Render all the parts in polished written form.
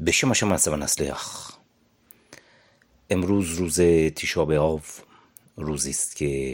בשם השם عز ونصلح. امروز روز تیشا بآو، روزی است که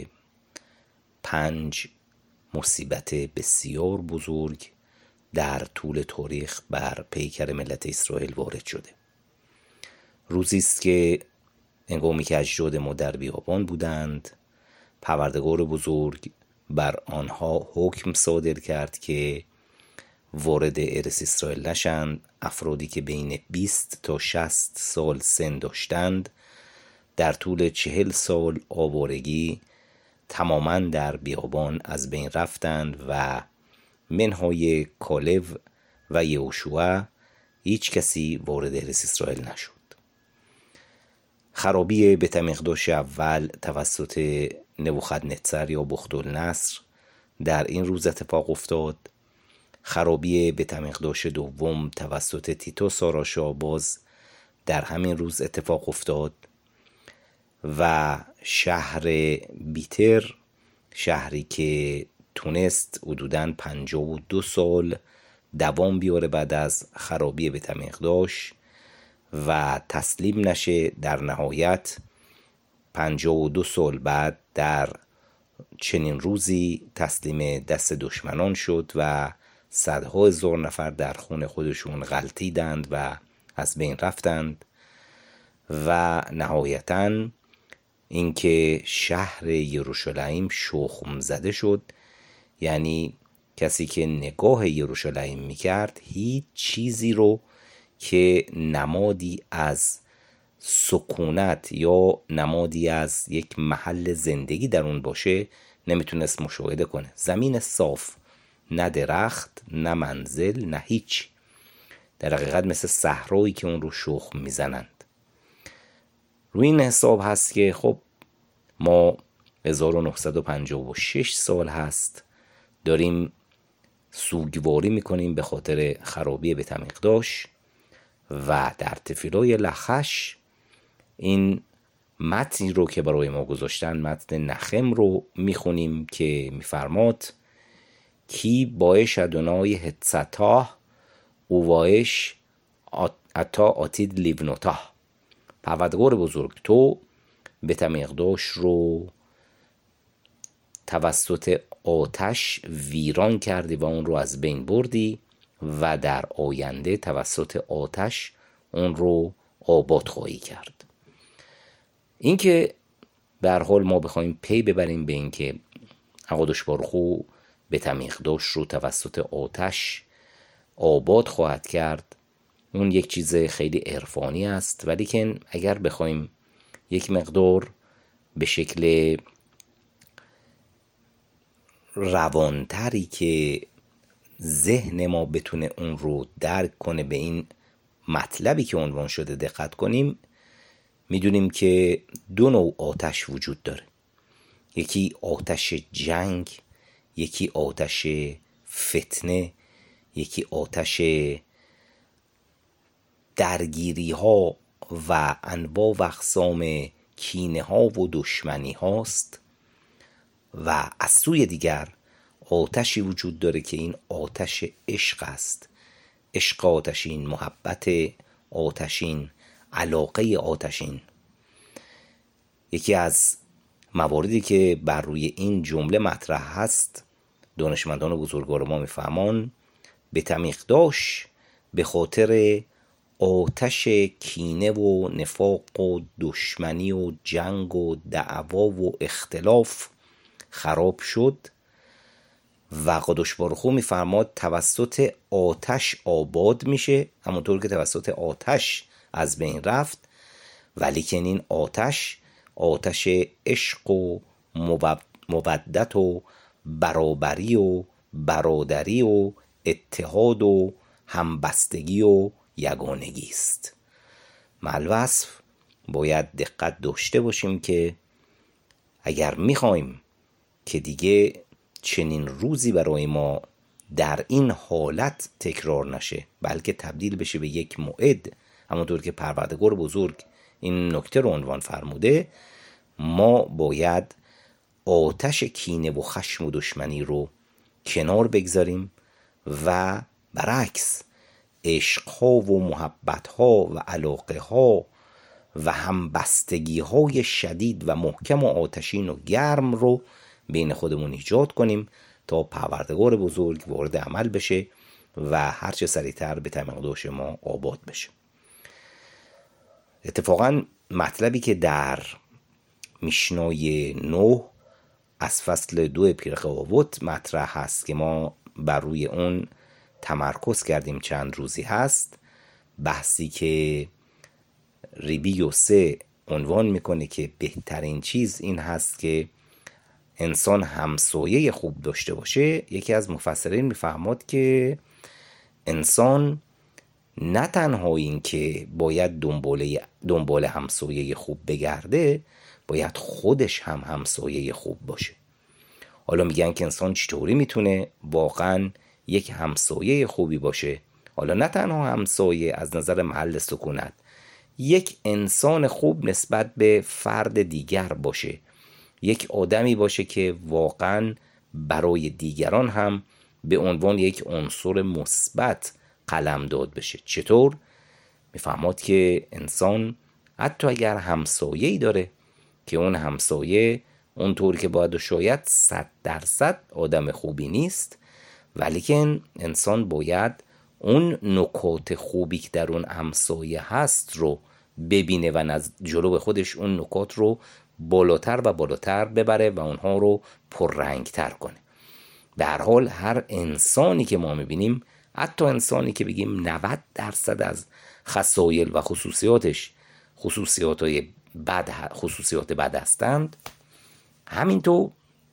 5 مصیبت بسیار بزرگ در طول تاریخ بر پیکر ملت اسرائیل وارد شده. روزی است که هنگامی که اجداد ما در بیابان بودند، پروردگار بزرگ بر آنها حکم صادر کرد که وارد ارث اسرائیل نشند. افرادی که بین 20 تا 60 سال سن داشتند در طول 40 سال آوارگی تماما در بیابان از بین رفتند و منهای کالب و یهوشع هیچ کسی وارد ارث اسرائیل نشد. خرابی بیت المقدس اول توسط نبوخدنصر یا بختالنصر در این روز اتفاق افتاد. خرابی بیت المقدس دوم توسط تیتوس آراشا باز در همین روز اتفاق افتاد و شهر بیتر، شهری که تونست حدوداً 52 سال دوام بیاره بعد از خرابی بیت المقدس و تسلیم نشه، در نهایت 52 سال بعد در چنین روزی تسلیم دست دشمنان شد و صدها هزار نفر در خون خودشون غلتیدند و از بین رفتند. و نهایتاً اینکه شهر یروشلایم شخم زده شد، یعنی کسی که نگاه یروشلایم میکرد هیچ چیزی رو که نمادی از سکونت یا نمادی از یک محل زندگی در اون باشه نمیتونست مشاهده کنه. زمین صاف، نه درخت، نه منزل، نه هیچ، در حقیقت مثل صحرایی که اون رو شخم میزنند. روی این حساب هست که خب ما 1956 سال هست داریم سوگواری میکنیم به خاطر خرابی بیت المقدس و در تفیلای لخش این متنی رو که برای ما گذاشتن، متن نخم رو میخونیم که میفرماد کی باش ادونای هتستا او باش اتا آتید لیونوتا. پروردگار بزرگ تو بیت المقدس رو توسط آتش ویران کردی و اون رو از بین بردی و در آینده توسط آتش اون رو آباد خواهی کرد. این که در حال ما بخوایم پی ببریم به این که اقادش بارخو بیت المقدس رو توسط آتش آباد خواهد کرد، اون یک چیز خیلی عرفانی است. ولی که اگر بخوایم یک مقدار به شکل روانتری که ذهن ما بتونه اون رو درک کنه به این مطلبی که عنوان شده دقت کنیم، میدونیم که 2 نوع آتش وجود داره. یکی آتش جنگ، یکی آتش فتنه، یکی آتش درگیری ها و انواع و اقسام کینه ها و دشمنی هاست. و از سوی دیگر آتشی وجود داره که این آتش عشق است، عشق آتشین، محبت آتشین، علاقه آتشین. یکی از مواردی که بر روی این جمله مطرح هست، دانشمندان بزرگوار ما میفهمان بیت المقدس به خاطر آتش کینه و نفاق و دشمنی و جنگ و دعوا و اختلاف خراب شد و قدوس بارخو میفرماد توسط آتش آباد میشه، همونطور که توسط آتش از بین رفت. ولی که این آتش عشق و مودت و برابری و برادری و اتحاد و همبستگی و یگانگی است. مالوصف باید دقت داشته باشیم که اگر میخوایم که دیگه چنین روزی برای ما در این حالت تکرار نشه، بلکه تبدیل بشه به یک موعد، همونطور که پروردگار بزرگ این نکته رو عنوان فرموده، ما باید آتش کینه و خشم و دشمنی رو کنار بگذاریم و برعکس عشقها و محبتها و علاقه ها و همبستگی های شدید و محکم و آتشین و گرم رو بین خودمون ایجاد کنیم تا پروردگار بزرگ وارد عمل بشه و هرچه سریعتر به تمقداش ما آباد بشه. اتفاقا مطلبی که در میشنای 9 از فصل 2 پیرقوابوت مطرح هست که ما بر روی اون تمرکز کردیم چند روزی هست، بحثی که ریبی یوسه عنوان میکنه که بهترین چیز این هست که انسان همسایه خوب داشته باشه. یکی از مفسرین میفهمد که انسان نه تنها این که باید دنبال همسایه خوب بگرده، باید خودش هم همسایه خوب باشه. حالا میگن که انسان چطوری میتونه واقعا یک همسایه خوبی باشه؟ حالا نه تنها همسایه از نظر محل سکونت، یک انسان خوب نسبت به فرد دیگر باشه، یک آدمی باشه که واقعا برای دیگران هم به عنوان یک عنصر مثبت قلمداد بشه. چطور؟ میفهمد که انسان حتی اگر همسایه‌ای داره که اون همسایه اونطور که باید و شاید 100% آدم خوبی نیست، ولیکن انسان باید اون نکات خوبی که در اون همسایه هست رو ببینه و جلو به خودش اون نکات رو بالاتر و بالاتر ببره و اونها رو پررنگتر کنه. به هر حال هر انسانی که ما میبینیم، حتی انسانی که بگیم 90% از خصایل و خصوصیاتش خصوصیات بد هستند، همینطور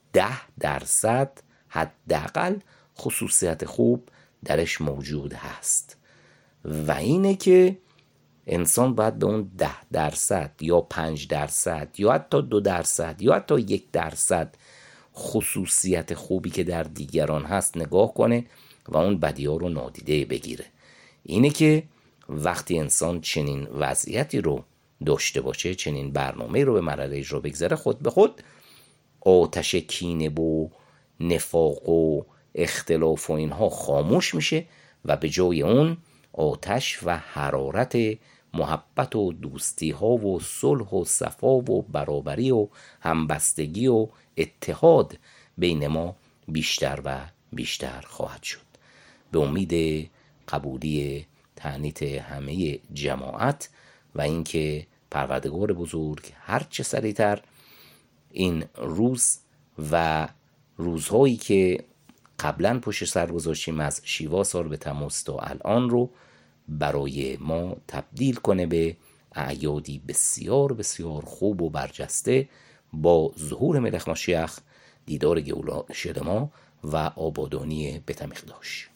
10% حداقل خصوصیت خوب درش موجود هست. و اینه که انسان باید به اون 10% یا 5% یا حتی 2% یا حتی 1% خصوصیت خوبی که در دیگران هست نگاه کنه و اون بدی‌ها رو نادیده بگیره. اینه که وقتی انسان چنین وضعیتی رو داشته باشه، چنین برنامه رو به مرحله اجرا بگذاره، خود به خود آتش کینه و نفاق و اختلاف و اینها خاموش میشه و به جای اون آتش و حرارت محبت و دوستی ها و صلح و صفا و برابری و همبستگی و اتحاد بین ما بیشتر و بیشتر خواهد شد. به امید قبولی تعنیت همه جماعت و اینکه پروردگار بزرگ هرچه سریعتر این روز و روزهایی که قبلا پشت سر گذاشتیم از شیوا سال به تموز تا الان رو برای ما تبدیل کنه به اعیادی بسیار بسیار خوب و برجسته با ظهور ملک ماشیخ، دیدار گولا شد ما و آبادانی بیت المقدس.